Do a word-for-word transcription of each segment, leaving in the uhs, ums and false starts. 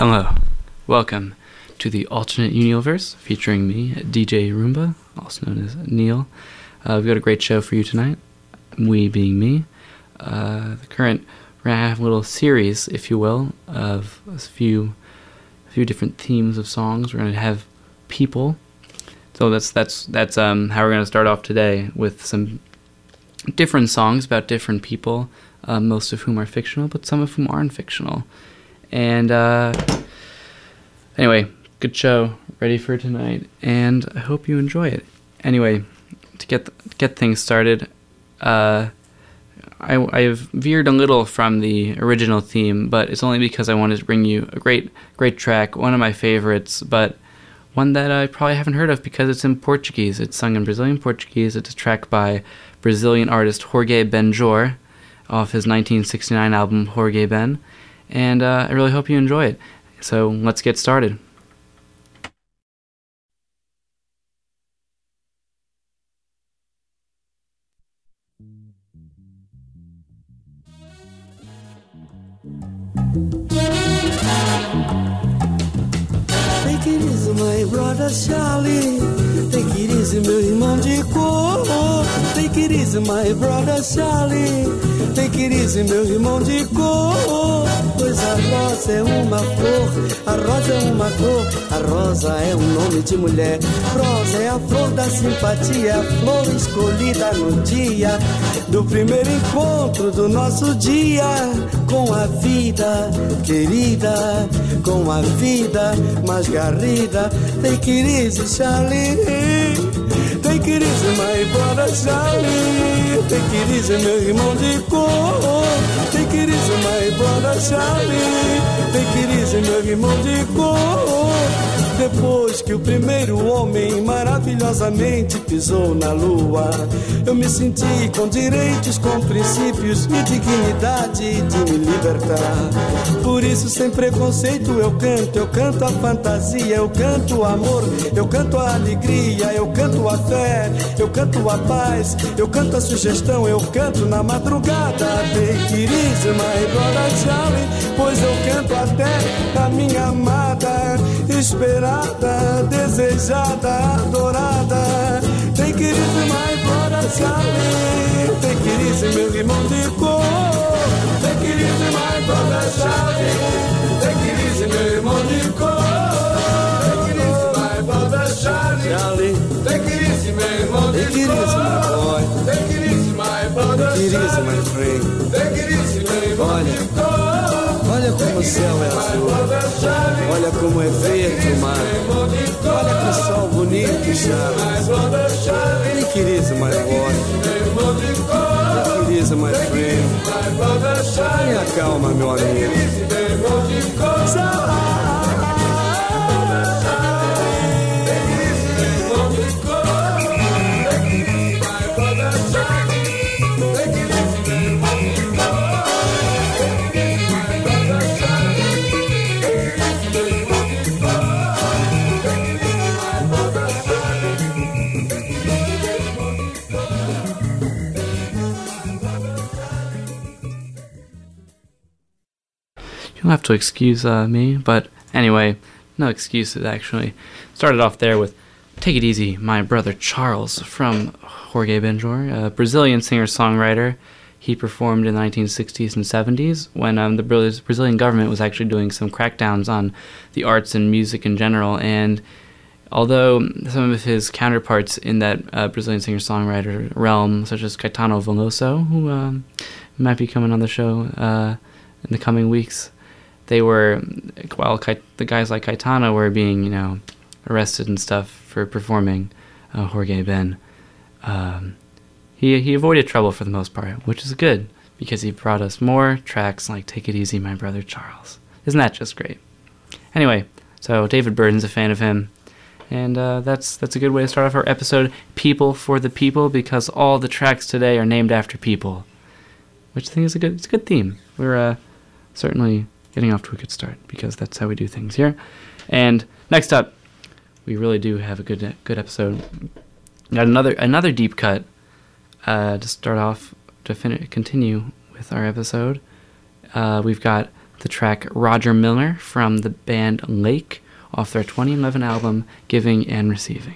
Hello, welcome to the alternate universe featuring me, D J Roomba, also known as Neil. Uh, we've got a great show for you tonight, we being me. Uh, the current, we're going to have a little series, if you will, of a few, a few different themes of songs. We're going to have people. So that's that's that's um, how we're going to start off today, with some different songs about different people, uh, most of whom are fictional, but some of whom aren't fictional. And uh, anyway, good show, ready for tonight, and I hope you enjoy it. Anyway, to get th- get things started, uh, I, I've veered a little from the original theme, but it's only because I wanted to bring you a great great track, one of my favorites, but one that I probably haven't heard of because it's in Portuguese. It's sung in Brazilian Portuguese. It's a track by Brazilian artist Jorge Benjor off his nineteen sixty-nine album Jorge Ben. And uh, I really hope you enjoy it. So let's get started. Take it easy, my brother Charlie. Take it easy, meu irmão de cor. Take it easy, my brother Charlie. Take it easy, meu irmão de cor. Pois a rosa é uma flor, a rosa é uma cor, a rosa é um nome de mulher. Rosa é a flor da simpatia, a flor escolhida no dia do primeiro encontro do nosso dia com a vida querida, com a vida mais garrida. Take it easy, Charlie. Take it easy, my brother Charlie. Take it easy, meu irmão de cor. Take it easy, my brother Charlie. Take it easy, meu irmão de cor. Depois que o primeiro homem maravilhosamente pisou na lua, eu me senti com direitos, com princípios e dignidade de me libertar. Por isso, sem preconceito, eu canto, eu canto a fantasia, eu canto o amor, eu canto a alegria, eu canto a fé, eu canto a paz, eu canto a sugestão, eu canto na madrugada. Take it easy, my brother Charlie, pois eu canto até a minha amada, esperada, desejada, adorada. Take it easy, my brother Charlie. Take it easy, meu irmão de cor. Take it easy, my brother Charlie. Take it easy, meu irmão de cor. Take it easy, my brother Charlie. Take it easy, meu irmão de cor. Take it easy, my boy. Take it easy, my brother Charlie. Take it easy, my friend. Take it easy, meu irmão de cor. Olha como o céu é azul, olha como é verde o mar, olha que sol bonito, Charlie. Take it easy, my boy. Take it easy, my friend. Tenha calma, meu amigo. You'll have to excuse uh, me, but anyway, no excuses actually. Started off there with Take It Easy, My Brother Charles from Jorge Benjor, a Brazilian singer-songwriter. He performed in the nineteen sixties and seventies when um, the Brazilian government was actually doing some crackdowns on the arts and music in general, and although some of his counterparts in that uh, Brazilian singer-songwriter realm, such as Caetano Veloso, who um, might be coming on the show uh, in the coming weeks, they were, while well, the guys like Caetano were being, you know, arrested and stuff for performing uh, Jorge Ben, um, he he avoided trouble for the most part, which is good, because he brought us more tracks like Take It Easy, My Brother Charles. Isn't that just great? Anyway, so David Burden's a fan of him, and uh, that's that's a good way to start off our episode, People for the People, because all the tracks today are named after people, which I think is a good, it's a good theme. We're uh, certainly getting off to a good start, because that's how we do things here. And next up, we really do have a good good episode. Got another another deep cut uh, to start off, to fin- continue with our episode. Uh, we've got the track Roger Miller from the band Lake off their twenty eleven album Giving and Receiving.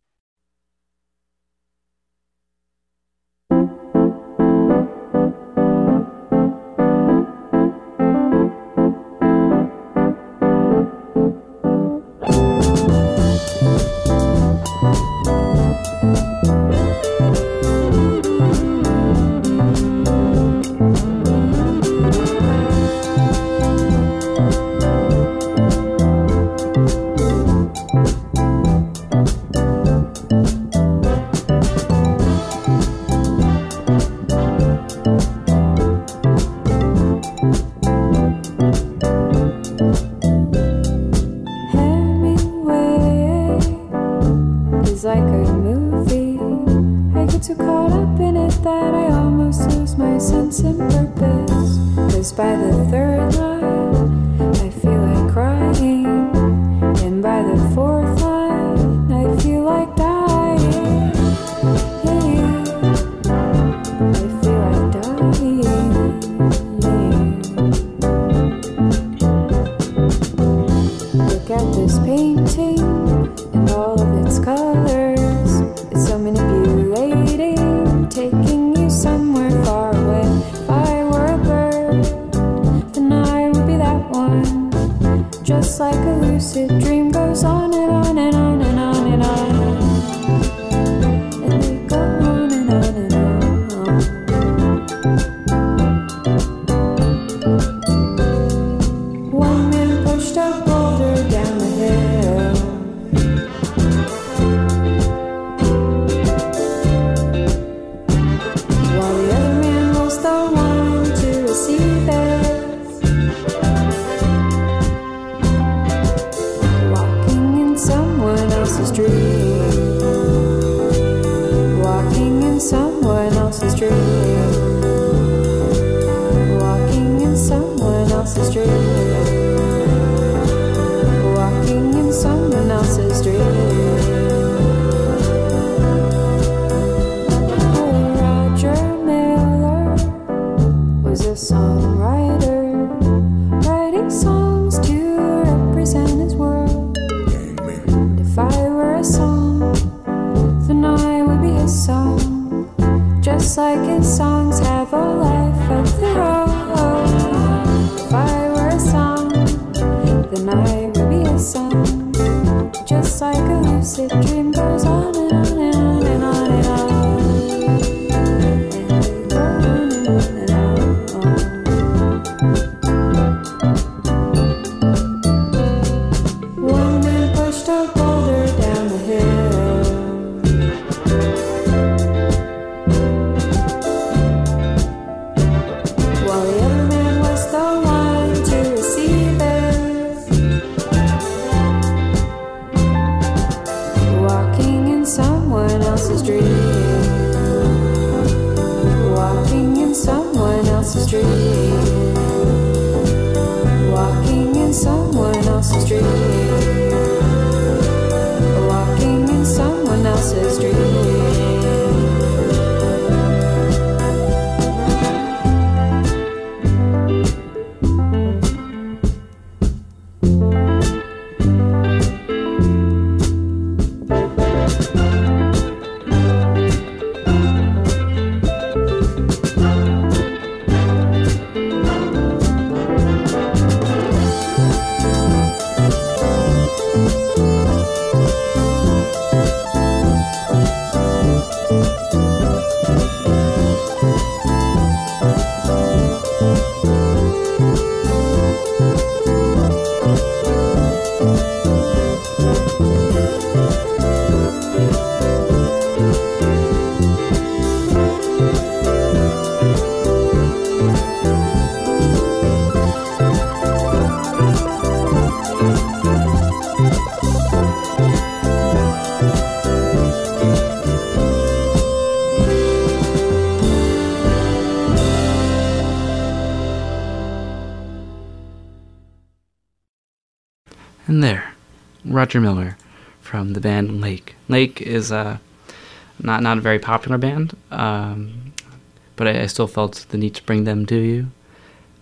And there, Roger Miller from the band Lake. Lake is uh, not not a very popular band, um, but I, I still felt the need to bring them to you.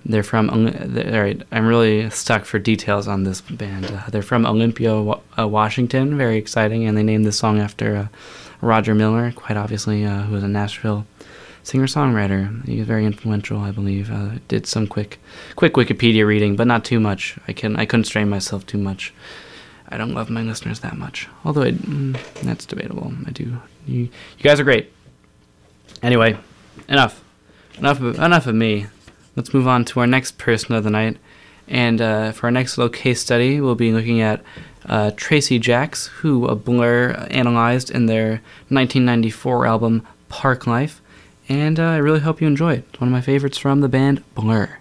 They're from. All right, I'm really stuck for details on this band. Uh, they're from Olympia, uh, Washington. Very exciting, and they named this song after uh, Roger Miller, quite obviously, uh, who was a Nashville singer-songwriter. He was very influential, I believe. Uh, did some quick, quick Wikipedia reading, but not too much. I can I couldn't strain myself too much. I don't love my listeners that much, although I, mm, that's debatable. I do. You, you guys are great. Anyway, enough, enough, of, enough of me. Let's move on to our next person of the night. And uh, for our next little case study, we'll be looking at uh, Tracy Jacks, who a Blur analyzed in their nineteen ninety-four album Park Life. And uh, I really hope you enjoy it. It's one of my favorites from the band Blur.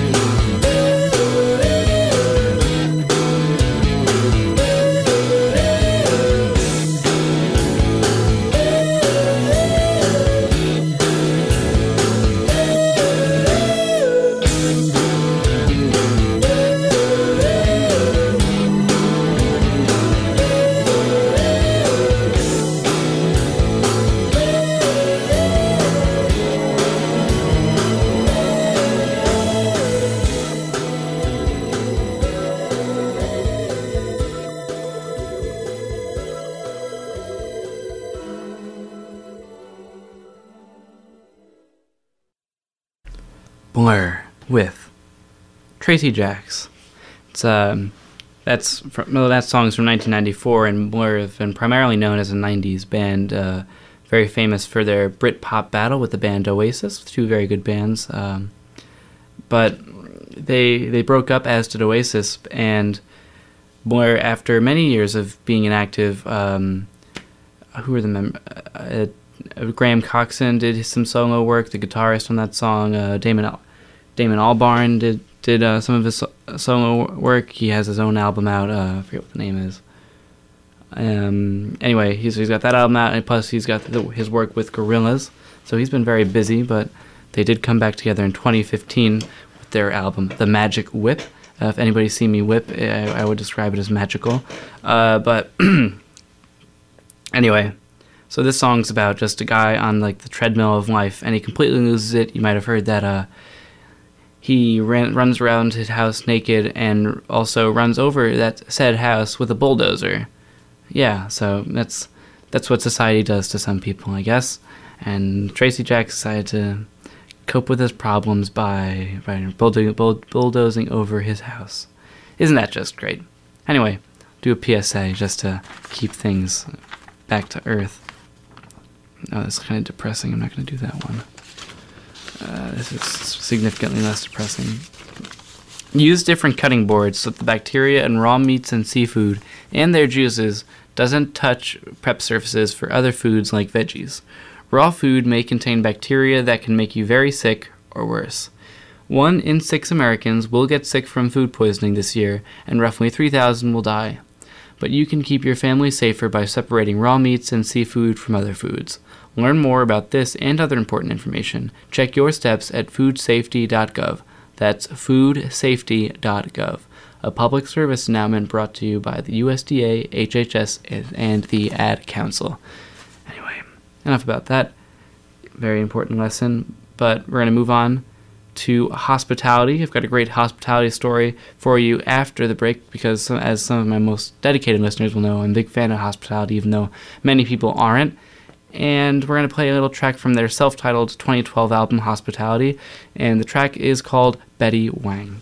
Thank you. Blur with Tracy Jacks. It's um, that's from, well, that song's from nineteen ninety-four, and Blur have been primarily known as a nineties band, uh, very famous for their Britpop battle with the band Oasis, two very good bands. Um, but they they broke up, as did Oasis, and Blur, after many years of being inactive, um, who were the members? Uh, uh, Graham Coxon did some solo work, the guitarist on that song. Uh, Damon Al- Damon Albarn did did uh, some of his so- solo work. He has his own album out. Uh, I forget what the name is. Um, anyway, he's he's got that album out, and plus he's got the, his work with Gorillaz. So he's been very busy, but they did come back together in twenty fifteen with their album, The Magic Whip. Uh, if anybody's seen me whip, I, I would describe it as magical. Uh, but anyway, so this song's about just a guy on like the treadmill of life, and he completely loses it. You might have heard that uh, he ran, runs around his house naked, and also runs over that said house with a bulldozer. Yeah, so that's that's what society does to some people, I guess. And Tracy Jacks decided to cope with his problems by, by bulldo- bull- bulldozing over his house. Isn't that just great? Anyway, do a P S A just to keep things back to earth. Oh, that's kind of depressing. I'm not going to do that one. Uh, this is significantly less depressing. Use different cutting boards so that the bacteria in raw meats and seafood and their juices doesn't touch prep surfaces for other foods like veggies. Raw food may contain bacteria that can make you very sick or worse. One in six Americans will get sick from food poisoning this year, and roughly three thousand will die. But you can keep your family safer by separating raw meats and seafood from other foods. Learn more about this and other important information. Check your steps at food safety dot gov. That's food safety dot gov. A public service announcement brought to you by the U S D A, H H S, and the Ad Council. Anyway, enough about that. Very important lesson. But we're going to move on to hospitality. I've got a great hospitality story for you after the break, because as some of my most dedicated listeners will know, I'm a big fan of hospitality, even though many people aren't. And we're going to play a little track from their self-titled twenty twelve album, Hospitality, and the track is called Betty Wang.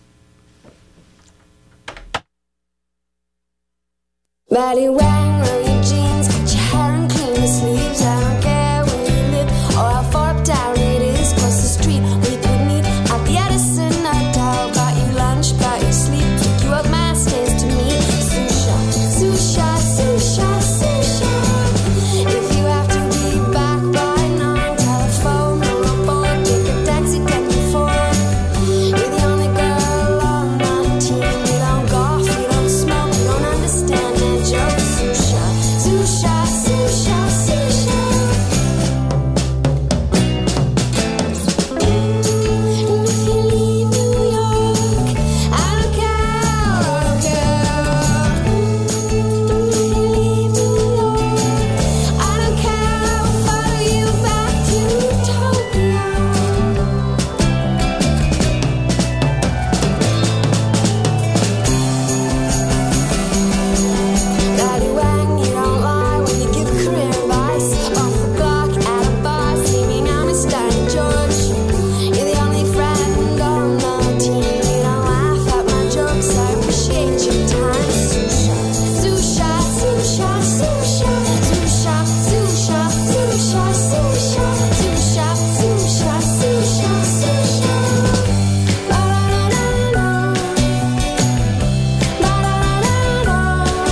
Betty Wang, roll your jeans, cut your hair and clean the sleeves. I don't care where you live or how far uptown it is. Cross the street, we could meet at the Edison Hotel. Got you lunch, got you sleep, pick you up masters to meet. Susha, susha, susha, susha. If you have to be back by nine, telephone or a board, take a taxi, get me four. You're the only girl on my team. You don't golf, you don't smoke, you don't understand it. Susha, susha, susha, susha. And if you leave New York, I don't care, I don't care. And if you leave New York, I don't care, I'll follow you back to Tokyo. Betty Wang, you don't lie when you give career advice. Off the block, at a bar, sleeping on a starting George. You're the only friend on the team. You don't laugh at my jokes, I appreciate your time. Susha, susha, susha, susha, susha, susha, susha, susha, susha, susha, susha, susha. La la la la, la la la la.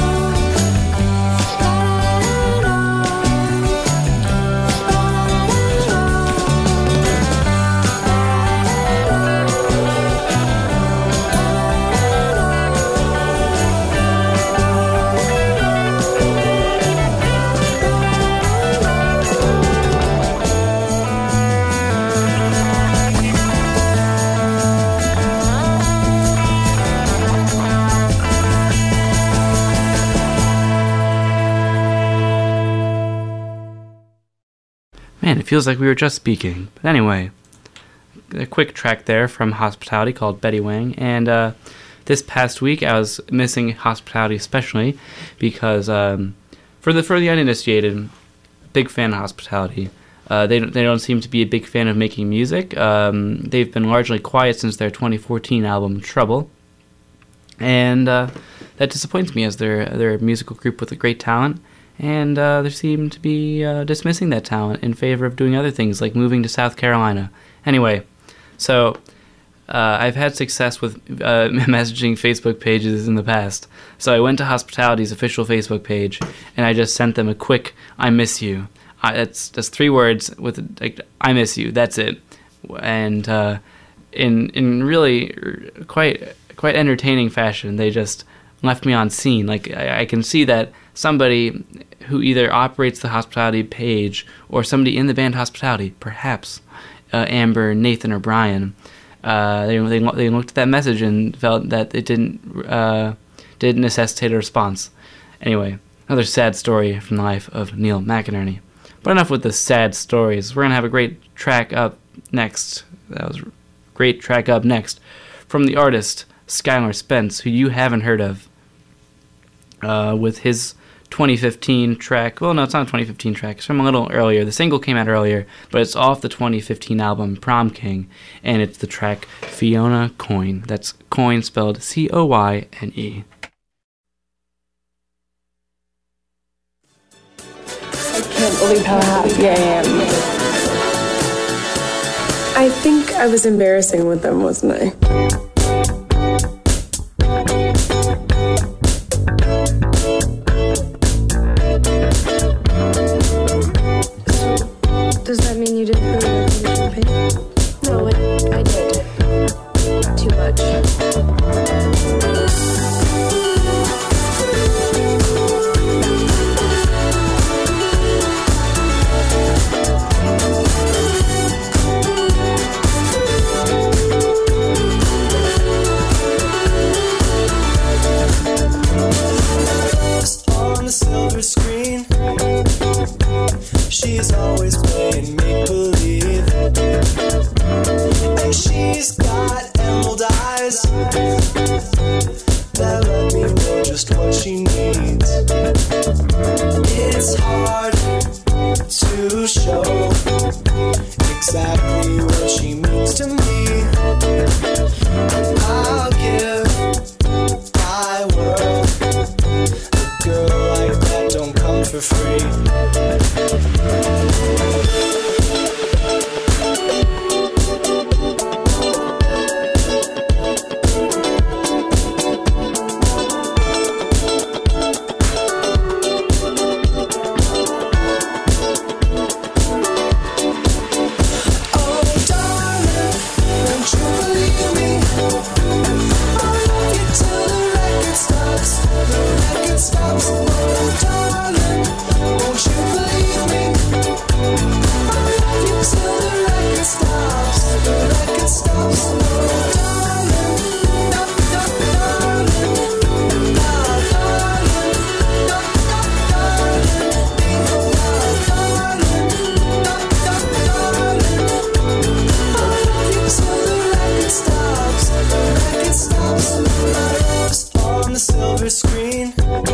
Man, it feels like we were just speaking. But anyway, a quick track there from Hospitality called Betty Wang. And uh, this past week, I was missing Hospitality especially because um, for the for the uninitiated, big fan of Hospitality. Uh, they they don't seem to be a big fan of making music. Um, they've been largely quiet since their twenty fourteen album Trouble, and uh, that disappoints me as they're they're a musical group with a great talent, and uh, they seem to be uh, dismissing that talent in favor of doing other things like moving to South Carolina. Anyway, so uh, I've had success with uh, messaging Facebook pages in the past. So I went to Hospitality's official Facebook page, and I just sent them a quick "I miss you." I, that's that's three words with like "I miss you." That's it, and uh, in in really quite quite entertaining fashion, they just left me on scene. Like I, I can see that somebody who either operates the Hospitality page or somebody in the band Hospitality, perhaps uh, Amber, Nathan, or Brian, uh, they they they looked at that message and felt that it didn't uh, didn't necessitate a response. Anyway, another sad story from the life of Neil McInerney. But enough with the sad stories. We're going to have a great track up next. That was a great track up next from the artist Skylar Spence, who you haven't heard of, uh, with his twenty fifteen track. Well, no, it's not a twenty fifteen track. It's from a little earlier. The single came out earlier, but it's off the twenty fifteen album Prom King, and it's the track Fiona Coyne. That's Coyne spelled C O Y N E. I can't believe how happy I am. I think I was embarrassing with them, wasn't I? Does that mean you didn't really like the champagne? No, I, I did. Too much. Silver screen, she's always playing make-believe, and she's got emerald eyes that let me know just what she needs. It's hard to show exactly what she means to me, and I'll give my world. Girl like that don't come for free. Oh darling, don't you believe me? I'll love you till the record stops. The record stops. Oh darling, won't you believe me? I'll love you till the record stops. The record stops. Oh darling, no, no, darling, no, darling, no, no, darling, no, darling, no, no, darling. I'll love you till the record stops. The record stops. My love's on the silver screen,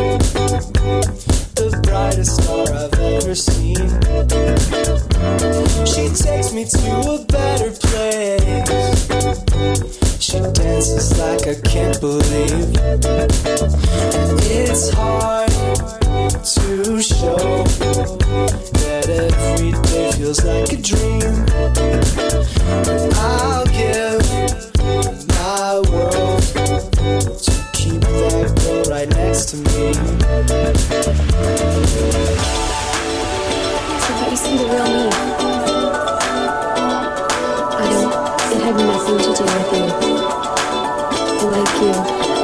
the brightest star I've ever seen. She takes me to a better place. She dances like I can't believe, and it's hard to show that every day feels like a dream. And I'll give my world to keep that girl right next to me. So that you see the real me. I don't. It had nothing to do with you. I like you.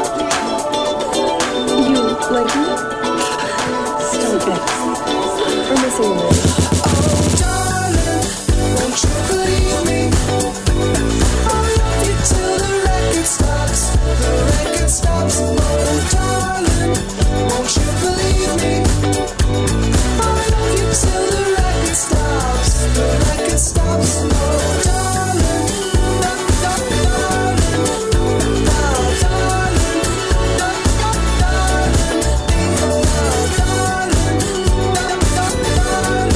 You like me? Stop it. We're missing this. Oh darling, won't you believe me? I'll love you till the record stops. The record stops. Oh darling, won't you believe me? I'll love you till the record stops. The record stops. Oh darling, no, no, darling, no, darling, no, no, darling, oh darling, no, no, darling.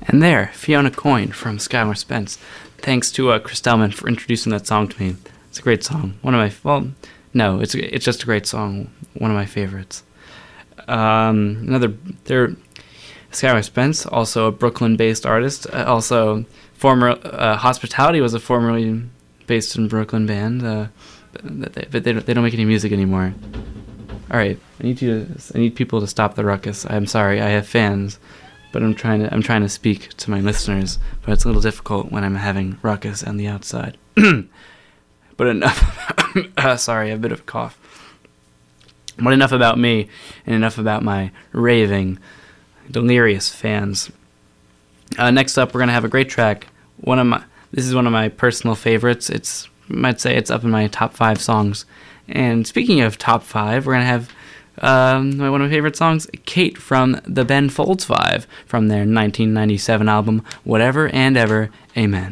And there, Fiona Coyne from Skylar Spence. Thanks to uh, Chris Delman for introducing that song to me. It's a great song. One of my, well, no, it's it's just a great song. One of my favorites. Um, another, there, Skylar Spence, also a Brooklyn-based artist. Uh, also, former uh, Hospitality was a formerly based in Brooklyn band, uh, but they, but they don't, they don't make any music anymore. All right, I need you to, I need people to stop the ruckus. I'm sorry, I have fans, but I'm trying to I'm trying to speak to my listeners, but it's a little difficult when I'm having ruckus on the outside. But enough. uh, sorry, I have a bit of a cough. But enough about me, and enough about my raving, delirious fans. Uh, next up, we're gonna have a great track. One of my this is one of my personal favorites. It's I might say it's up in my top five songs. And speaking of top five, we're gonna have um, one of my favorite songs, Kate from the Ben Folds Five, from their nineteen ninety-seven album, Whatever and Ever, Amen.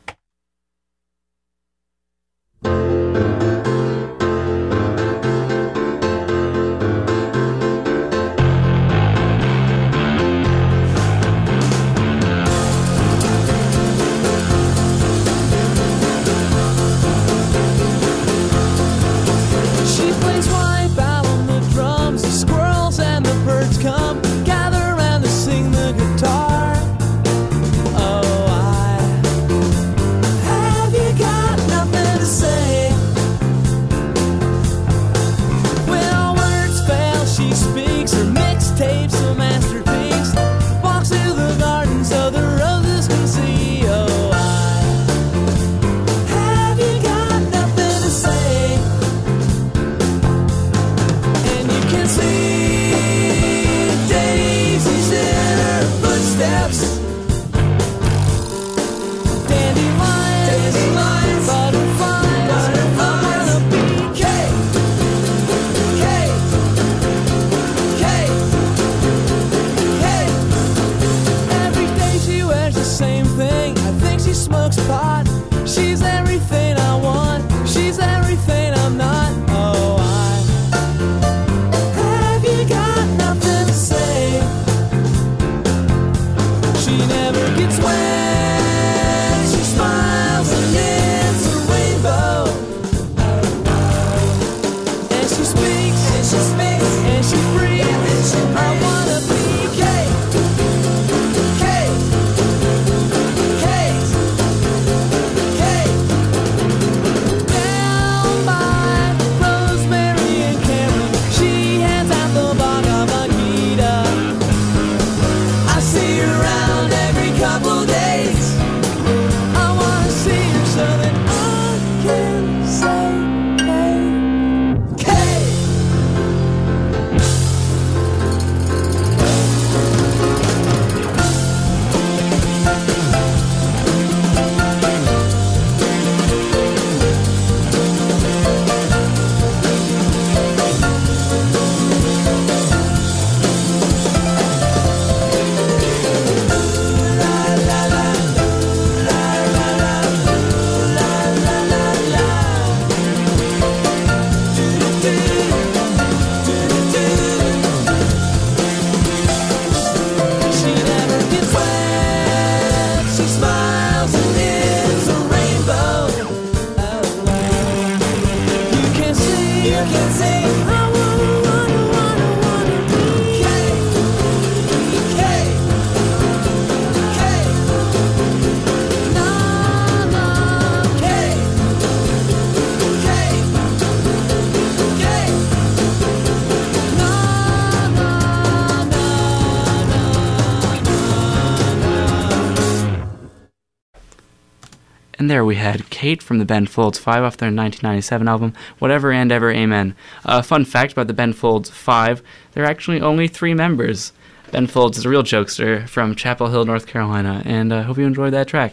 And there we had Kate from the Ben Folds Five off their nineteen ninety-seven album, Whatever and Ever, Amen. A uh, fun fact about the Ben Folds Five, there are actually only three members. Ben Folds is a real jokester from Chapel Hill, North Carolina, and I uh, hope you enjoyed that track.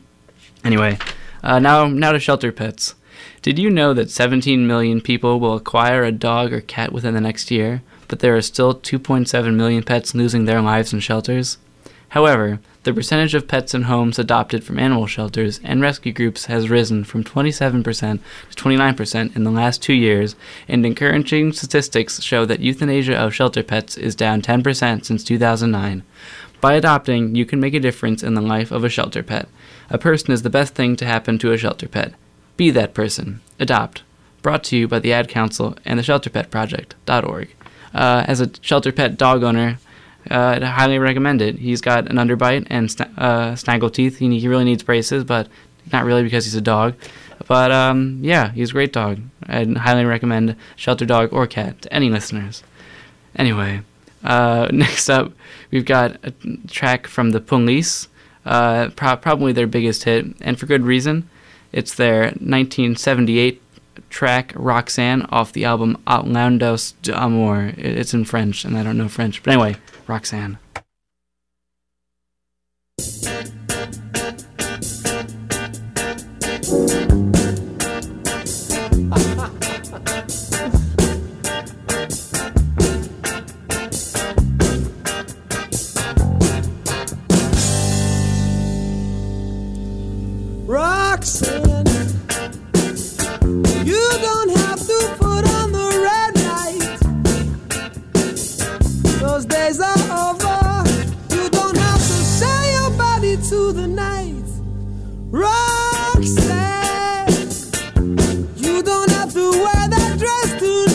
Anyway, uh, now, now to shelter pets. Did you know that seventeen million people will acquire a dog or cat within the next year, but there are still two point seven million pets losing their lives in shelters? However, the percentage of pets in homes adopted from animal shelters and rescue groups has risen from twenty-seven percent to twenty-nine percent in the last two years, and encouraging statistics show that euthanasia of shelter pets is down ten percent since two thousand nine. By adopting, you can make a difference in the life of a shelter pet. A person is the best thing to happen to a shelter pet. Be that person. Adopt. Brought to you by the Ad Council and the shelter pet project dot org. Uh, as a shelter pet dog owner, uh, I'd highly recommend it. He's got an underbite and sna- uh, snaggle teeth. He, he really needs braces, but not really because he's a dog. But um, yeah, he's a great dog. I'd highly recommend shelter dog or cat to any listeners. Anyway, uh, next up, we've got a track from The Police, uh, pro- probably their biggest hit, and for good reason. It's their nineteen seventy-eight track Roxanne off the album Outlandos d'Amour. It's in French, and I don't know French. But anyway, Roxanne. Roxanne, you don't have to put on the red light. Those days are over. You don't have to sell your body to the night. Roxanne, you don't have to wear that dress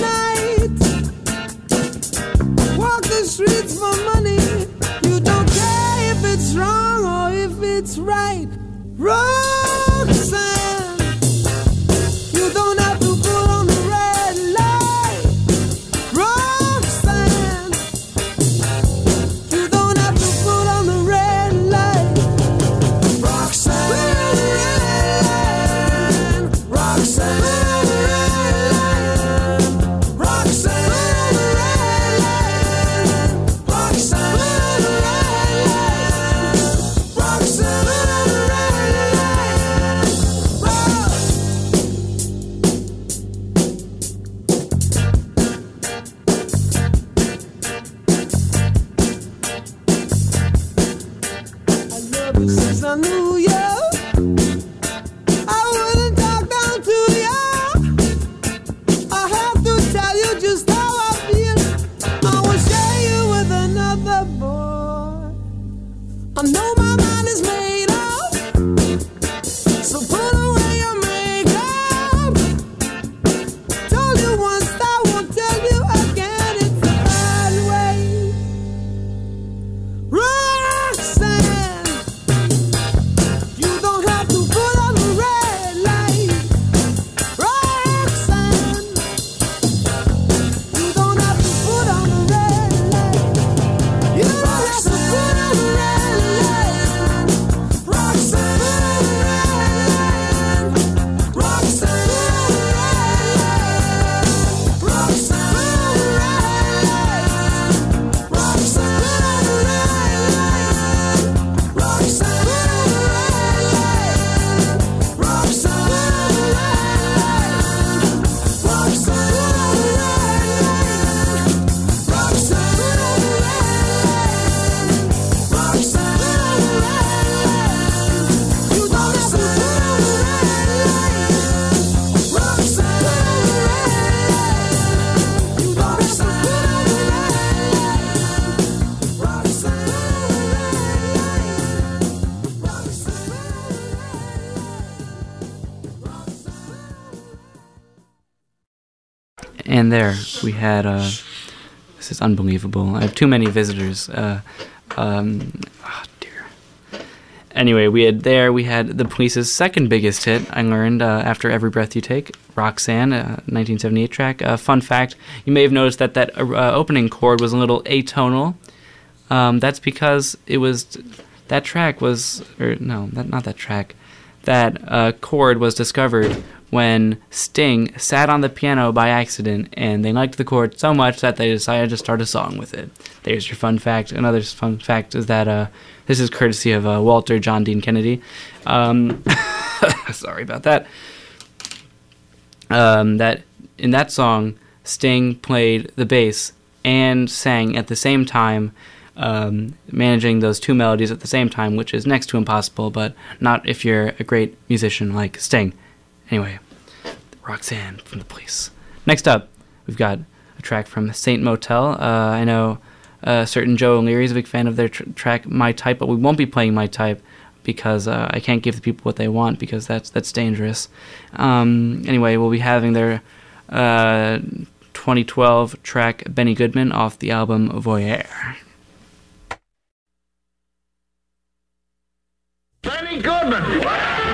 tonight. Walk the streets for money. You don't care if it's wrong or if it's right. Roxanne, you don't have to put on the red light. Roxanne, you don't have to put on the red light. Roxanne, Roxanne, Roxanne, Roxanne, Roxanne, Roxanne. Since I knew you, I wouldn't talk down to you. I have to tell you just how I feel. I will share you with another boy. I know my mind is made up, so put away your makeup. Told you once, I won't tell you again. It's the bad way. Roxanne, you don't have to put on the red light. Roxanne, you don't have to put on the red light. You don't have to put on the red light. Roxanne, Roxanne, And there we had, uh, this is unbelievable. I have too many visitors. Uh, um, oh dear. Anyway, we had there, we had The Police's second biggest hit, I learned, uh, after Every Breath You Take, Roxanne, uh, nineteen seventy-eight track. Uh, fun fact, you may have noticed that that uh, opening chord was a little atonal. Um, that's because it was, that track was, or no, that, not that track, that uh, chord was discovered when Sting sat on the piano by accident, and they liked the chord so much that they decided to start a song with it. There's your fun fact. Another fun fact is that uh, this is courtesy of uh, Walter John Dean Kennedy. Um, sorry about that. Um, that in that song, Sting played the bass and sang at the same time, um, managing those two melodies at the same time, which is next to impossible, but not if you're a great musician like Sting. Anyway, Roxanne from The Police. Next up, we've got a track from Saint Motel. Uh, I know Uh, certain Joe O'Leary is a big fan of their tr- track My Type, but we won't be playing My Type because uh, I can't give the people what they want because that's that's dangerous. Um, anyway, we'll be having their uh, twenty twelve track Benny Goodman off the album Voyeur. Benny Goodman!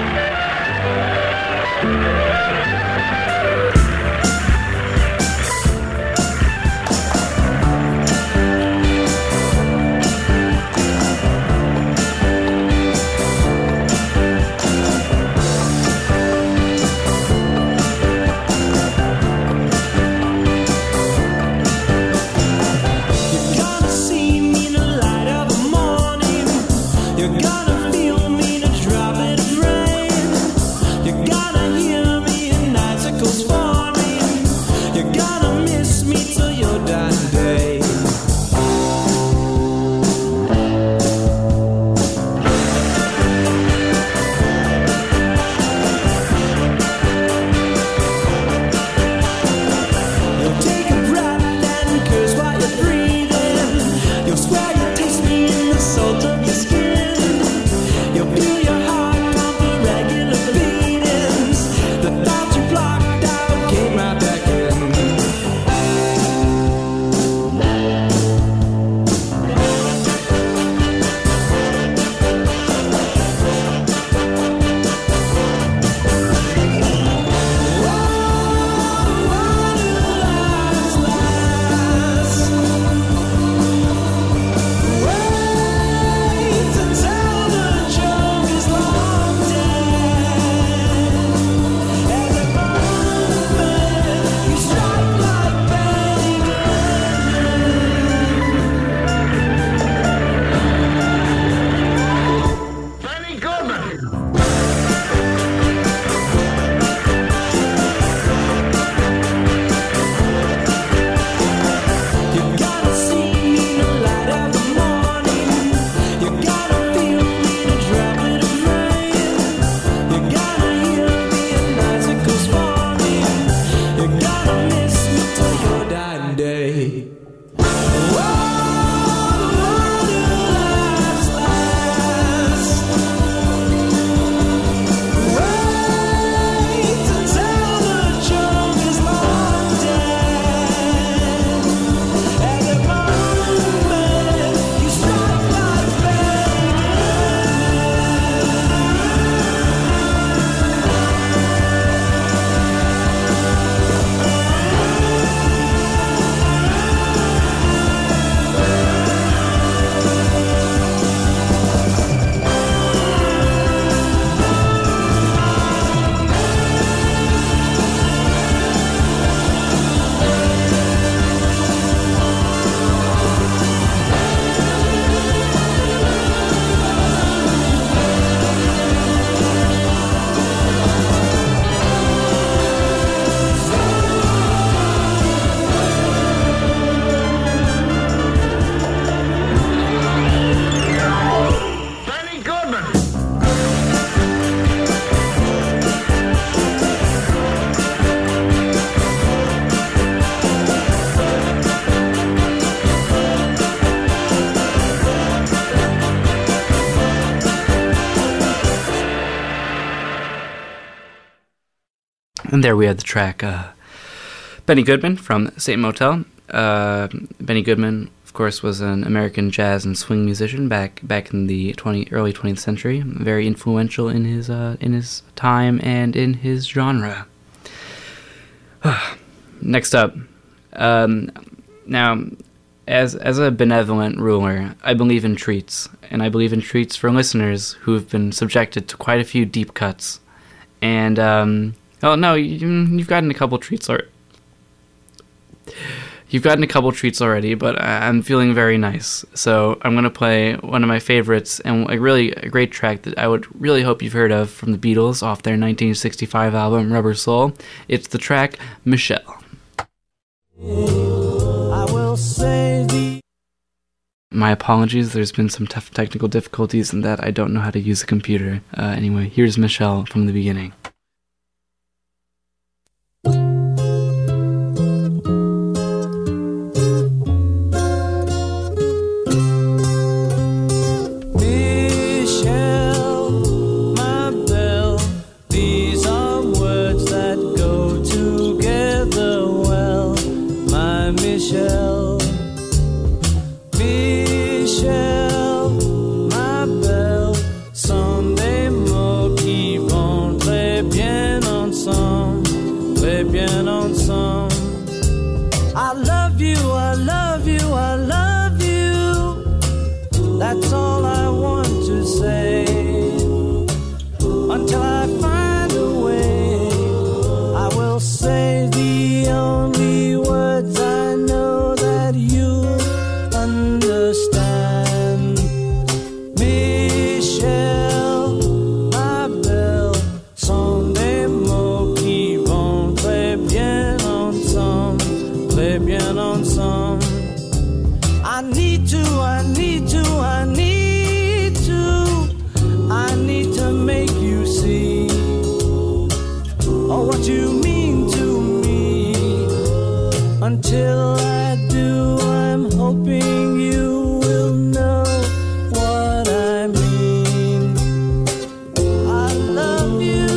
And there we had the track uh, Benny Goodman from Saint Motel. Uh, Benny Goodman, of course, was an American jazz and swing musician back back in the twenty, early twentieth century. Very influential in his uh, in his time and in his genre. Next up, um, now, as as a benevolent ruler, I believe in treats, and I believe in treats for listeners who have been subjected to quite a few deep cuts. And um, oh no, you, you've gotten a couple treats already. You've gotten a couple treats already, but I'm feeling very nice. So I'm gonna play one of my favorites and a really a great track that I would really hope you've heard of from the Beatles off their nineteen sixty-five album Rubber Soul. It's the track Michelle. I will say the My apologies, there's been some tough technical difficulties in that I don't know how to use a computer. Uh, anyway, here's Michelle from the beginning. until I find a way. I will say the only words I know that you understand. Michel, ma belle, sont des mots qui vont très bien ensemble, très bien ensemble. I need to, I need to, I need to, I need to make you see oh, what you mean to me. Until I do, I'm hoping you will know what I mean. I love you.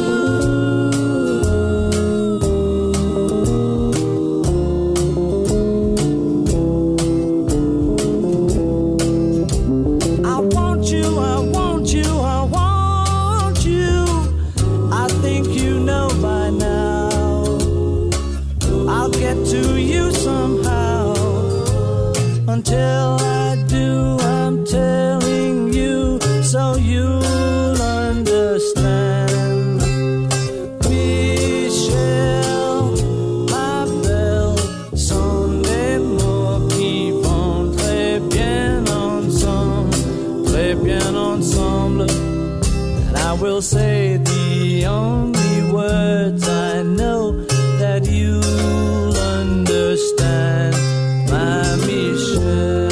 I want you, I want you, I want you. I think you know by now. I'll get to you somehow. Until I do, I'm telling you so you'll understand. Michel, ma belle, sont des mots qui vont très bien ensemble, très bien ensemble. And I will say the only words I know that you'll understand, my Michel.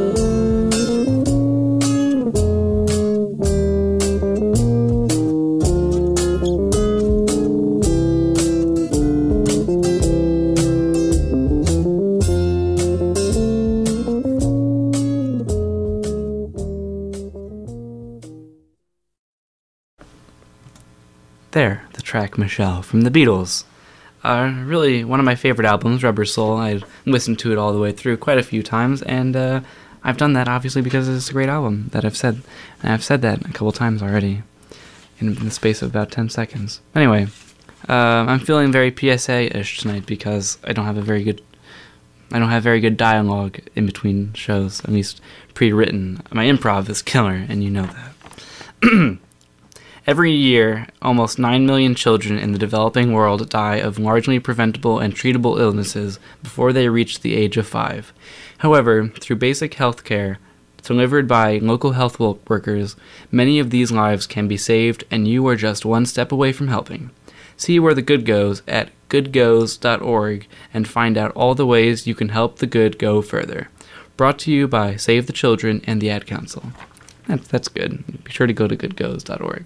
There, the track Michelle from the Beatles. Uh, really, one of my favorite albums, Rubber Soul. I listened to it all the way through quite a few times, and uh, I've done that obviously because it's a great album that I've said. And I've said that a couple times already in the space of about ten seconds. Anyway, uh, I'm feeling very P S A-ish tonight because I don't have a very good, I don't have very good dialogue in between shows, at least pre-written. My improv is killer, and you know that. Every year, almost nine million children in the developing world die of largely preventable and treatable illnesses before they reach the age of five. However, through basic health care delivered by local health workers, many of these lives can be saved, and you are just one step away from helping. See where the good goes at good goes dot org and find out all the ways you can help the good go further. Brought to you by Save the Children and the Ad Council. That's, that's good. Be sure to go to good goes dot org.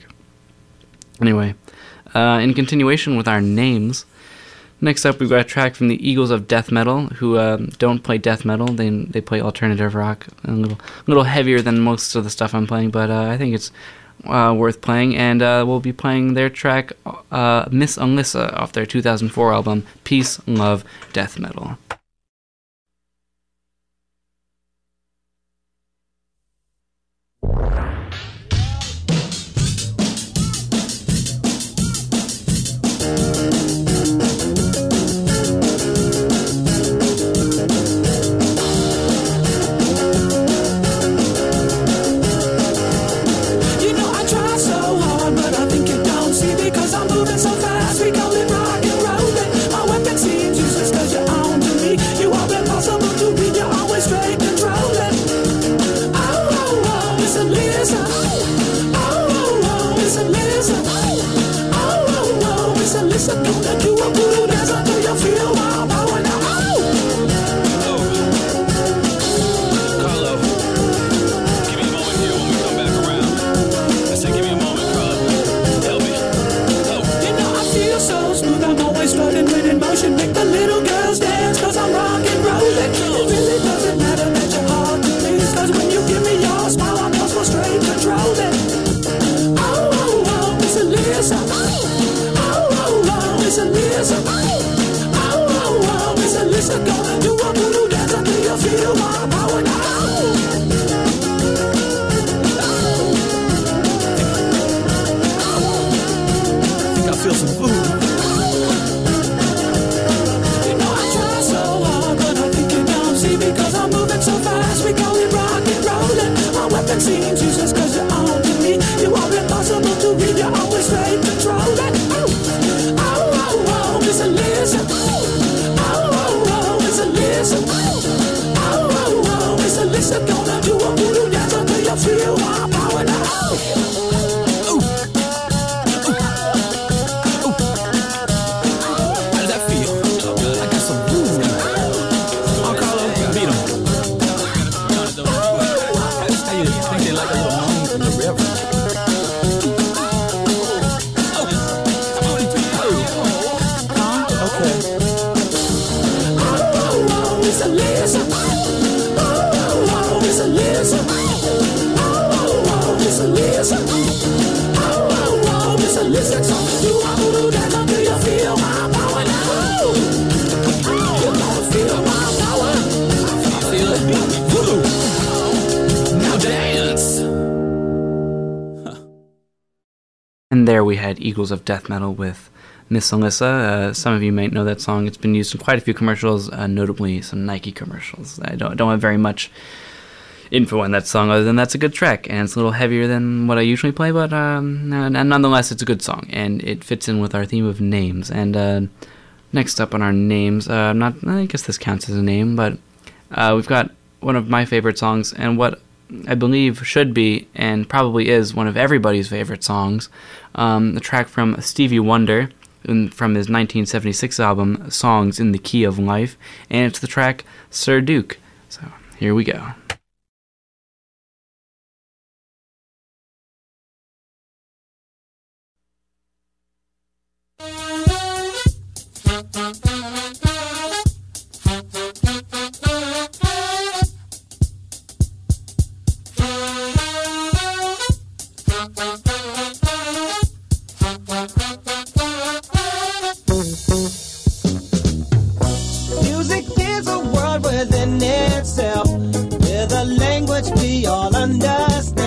Anyway, uh, in continuation with our names, next up we've got a track from the Eagles of Death Metal, who uh, don't play death metal, they they play alternative rock, a little, a little heavier than most of the stuff I'm playing, but uh, I think it's uh, worth playing, and uh, we'll be playing their track, uh, Miss Alyssa, off their two thousand four album, Peace, Love, Death Metal. Because I'm moving so fast, we call it rock and rollin'. My weapon seems useless cause you're on to me. listen. Oh, oh, oh, it's a listen. Oh, oh, oh, it's a listen. Gonna do a voodoo dance until you feel my power now. And there we had Eagles of Death Metal with Miss Alyssa. Uh, some of you might know that song. It's been used in quite a few commercials, uh, notably some Nike commercials. I don't, don't have very much info on that song other than that's a good track, and it's a little heavier than what I usually play, but um, and nonetheless it's a good song, and it fits in with our theme of names. And uh, next up on our names, uh, not I guess this counts as a name, but uh, we've got one of my favorite songs, and what I believe should be, and probably is, one of everybody's favorite songs, um, the track from Stevie Wonder, in, from his nineteen seventy-six album, Songs in the Key of Life, and it's the track Sir Duke. So, here we go. Music is a world within itself, with a language we all understand,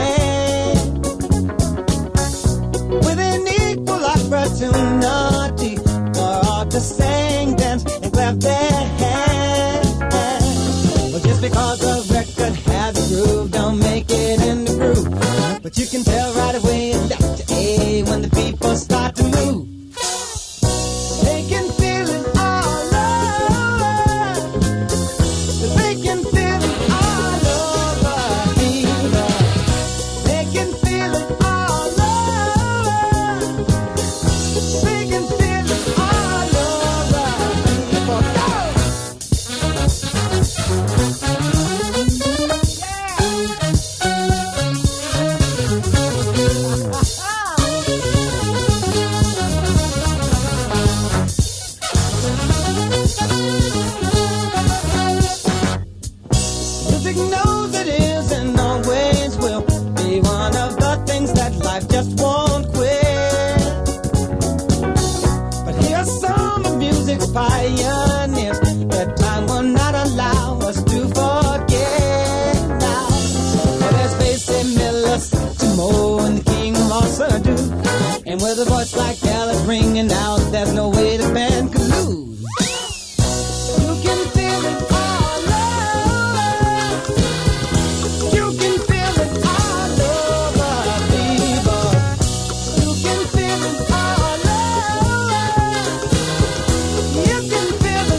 with an equal opportunity for all to sing, dance, and clap their hands. Well, just because the record has a groove, don't make it in the groove. But you can tell right away left to A when the people start to move. They can feel it all over. They can feel it all over people. They can feel it all over. They can feel it all over people. Music knows it is and always will be one of the things that life just won't quit. But here's some of music's pioneers that time will not allow us to forget now. Well, there's Basie Miller, Satchmo, and the King Mossa do. And with a voice like Alice ringing out, there's no way the band could lose. You can feel it all over. You can feel it all over, people. You can feel it all over. You can feel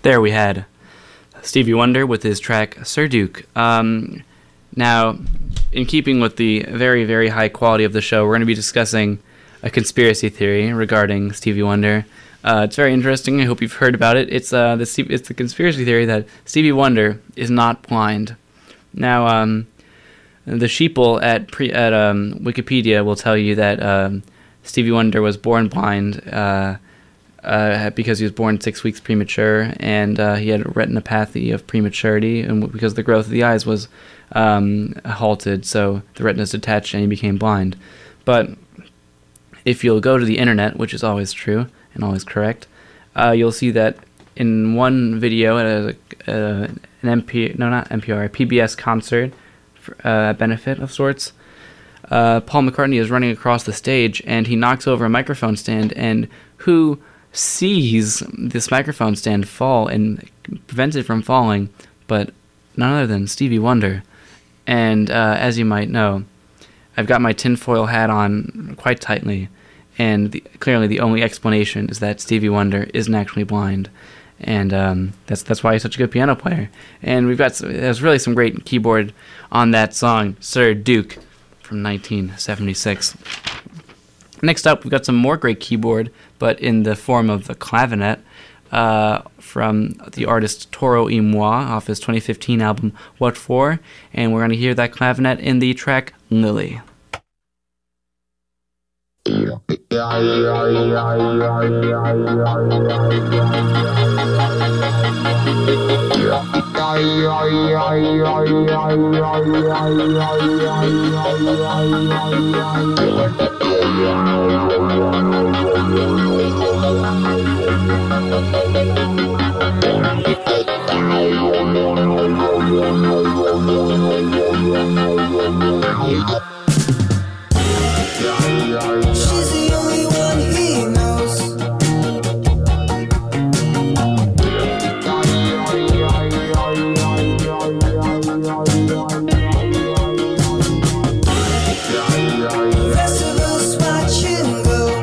there we had Stevie Wonder with his track Sir Duke. Um, now, in keeping with the very, very high quality of the show, we're going to be discussing a conspiracy theory regarding Stevie Wonder. Uh, it's very interesting. I hope you've heard about it. It's uh, the it's the conspiracy theory that Stevie Wonder is not blind. Now, um, the sheeple at pre, at um, Wikipedia will tell you that um, Stevie Wonder was born blind uh, uh, because he was born six weeks premature, and uh, he had a retinopathy of prematurity, and because the growth of the eyes was um, halted, so the retinas detached, and he became blind. But if you'll go to the internet, which is always true and always correct, uh, you'll see that in one video at a, uh, an M P no not N P R a P B S concert, for, uh, benefit of sorts, uh, Paul McCartney is running across the stage and he knocks over a microphone stand, and who sees this microphone stand fall and prevents it from falling but none other than Stevie Wonder. And uh, as you might know, I've got my tinfoil hat on quite tightly, and the, clearly the only explanation is that Stevie Wonder isn't actually blind, and um, that's that's why he's such a good piano player. And we've got some, there's really some great keyboard on that song, Sir Duke, from nineteen seventy-six. Next up, we've got some more great keyboard, but in the form of the clavinet, uh, from the artist Toro y Moi off his twenty fifteen album What For, and we're going to hear that clavinet in the track Lily. She's the only one he knows. Festivals watch and go.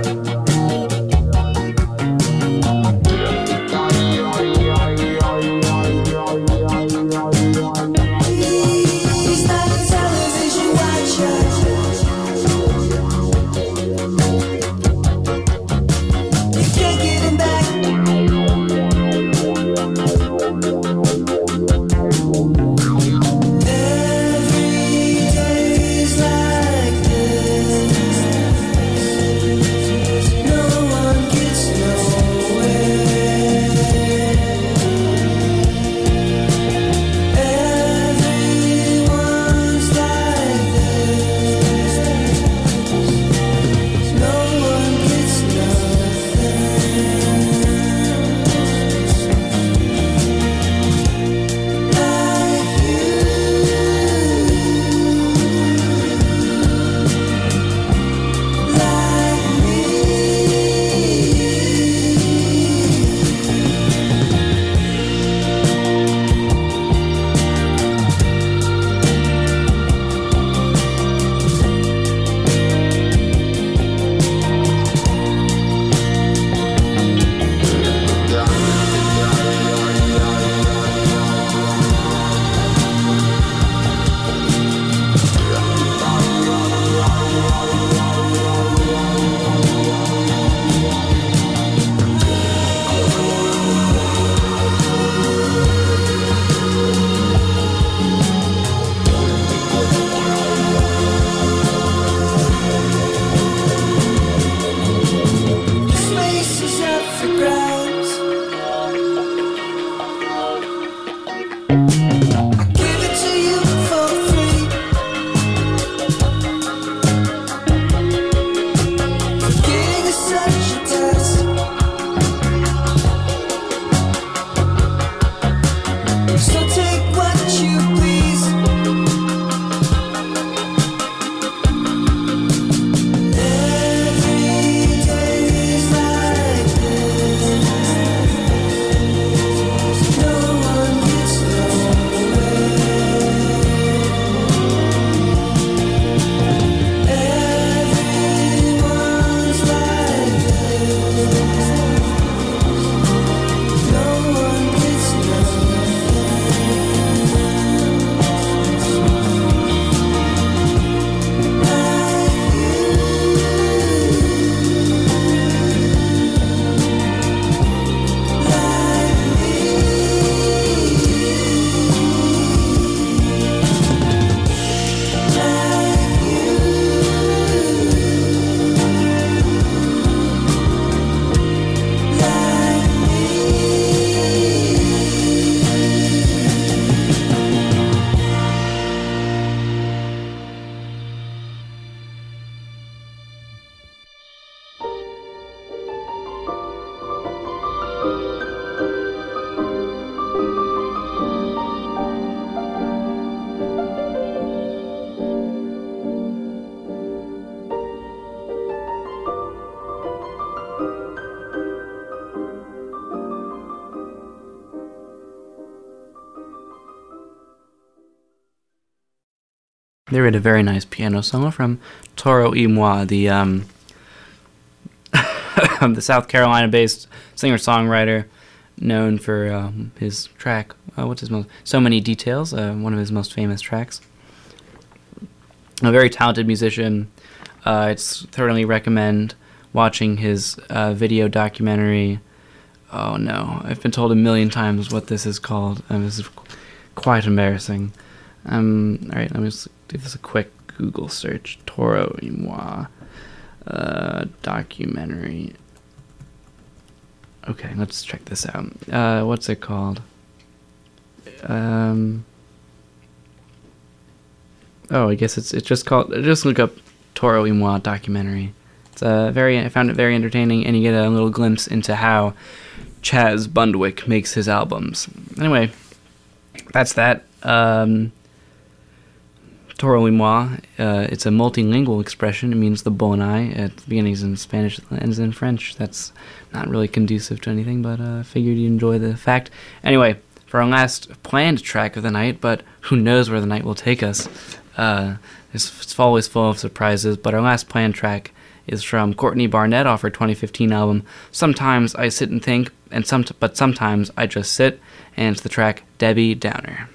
They read a very nice piano solo from Toro y Moi, the um, the South Carolina-based singer-songwriter known for um, his track, uh, what's his most, So Many Details, uh, one of his most famous tracks. A very talented musician. Uh, it's thoroughly recommend watching his uh, video documentary. Oh no, I've been told a million times what this is called. Um, this is quite embarrassing. Um, all right, let me just do this a quick Google search. Toro y Moi uh, documentary. Okay, let's check this out. Uh, what's it called? Um. Oh, I guess it's it's just called. Just look up Toro y Moi documentary. It's a very. I found it very entertaining, and you get a little glimpse into how Chaz Bundwick makes his albums. Anyway, that's that. Um, Toro y Moi, uh, it's a multilingual expression. It means the bon eye. At the beginning is in Spanish, ends in French. That's not really conducive to anything, but I uh, figured you'd enjoy the fact. Anyway, for our last planned track of the night, but who knows where the night will take us. Uh, it's, it's always full of surprises, but our last planned track is from Courtney Barnett off her twenty fifteen album, Sometimes I Sit and Think, and some, but Sometimes I Just Sit, and it's the track Debbie Downer.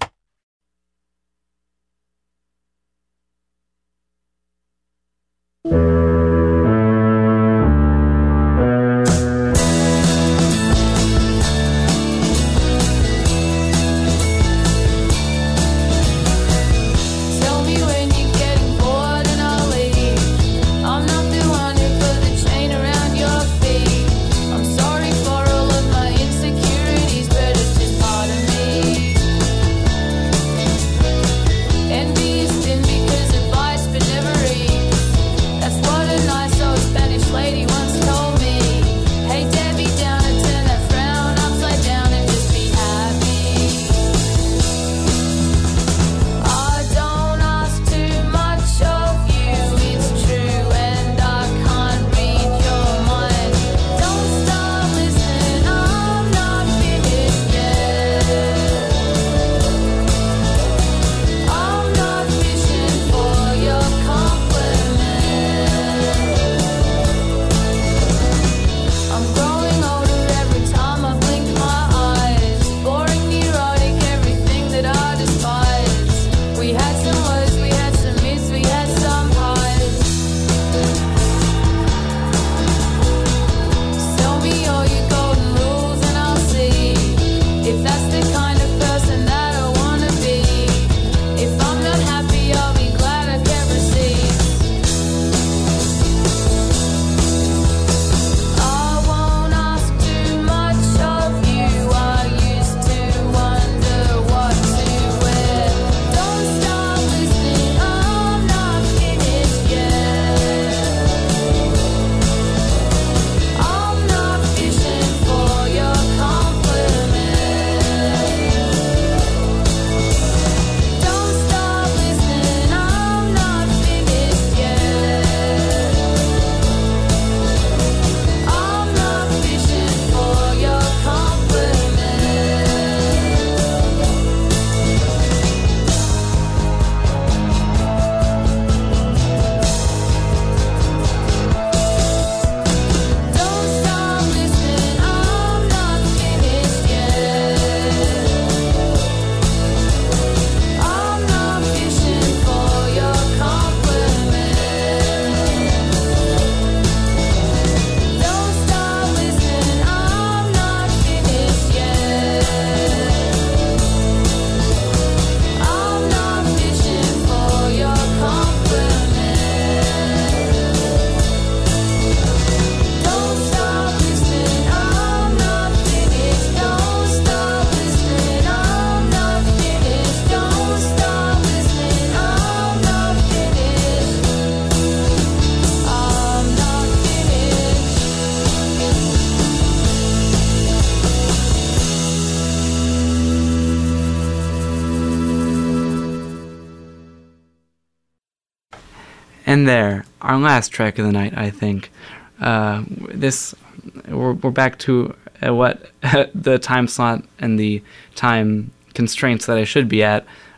And there, our last track of the night, I think. Uh, this, we're, we're back to uh, what the time slot and the time constraints that I should be at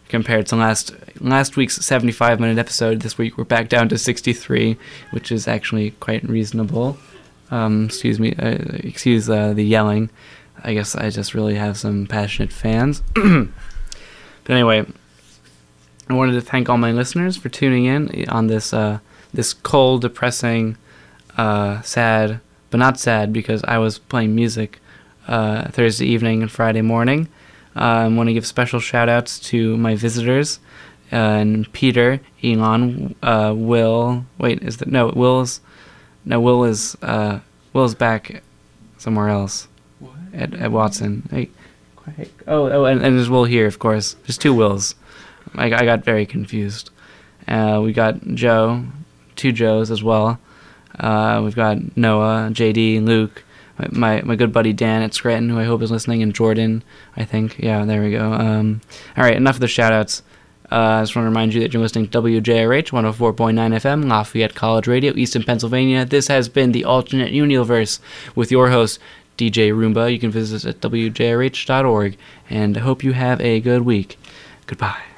compared to last last week's seventy-five minute episode. This week we're back down to sixty-three, which is actually quite reasonable. Um, excuse me, uh, excuse uh, the yelling. I guess I just really have some passionate fans. But anyway, I wanted to thank all my listeners for tuning in on this uh, this cold, depressing, uh, sad, but not sad because I was playing music uh, Thursday evening and Friday morning. Uh, I want to give special shout-outs to my visitors, uh, and Peter, Elon, uh, Will. Wait, is that no? Will's no. Will is uh, Will's back somewhere else. What? At, at Watson. Hey, quiet. Oh, oh, and, and there's Will here, of course. There's two Wills. I, I got very confused. Uh, we got Joe, two Joes as well. Uh, we've got Noah, J D, Luke. My my good buddy Dan at Scranton, who I hope is listening, and Jordan, I think. Yeah, there we go. Um, all right, enough of the shout-outs. Uh, I just want to remind you that you're listening to W J R H one oh four point nine F M, Lafayette College Radio, Easton, Pennsylvania. This has been the Alternate Universe with your host, D J Roomba. You can visit us at W J R H dot org, and I hope you have a good week. Goodbye.